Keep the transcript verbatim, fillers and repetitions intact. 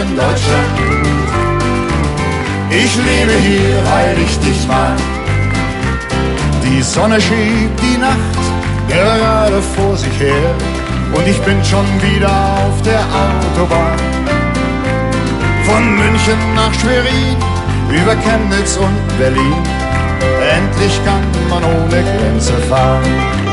in Deutschland. Ich lebe hier, weil ich dich mag. Die Sonne schiebt die Nacht gerade vor sich her und ich bin schon wieder auf der Autobahn. Von München nach Schwerin, über Chemnitz und Berlin, endlich kann man ohne Grenze fahren.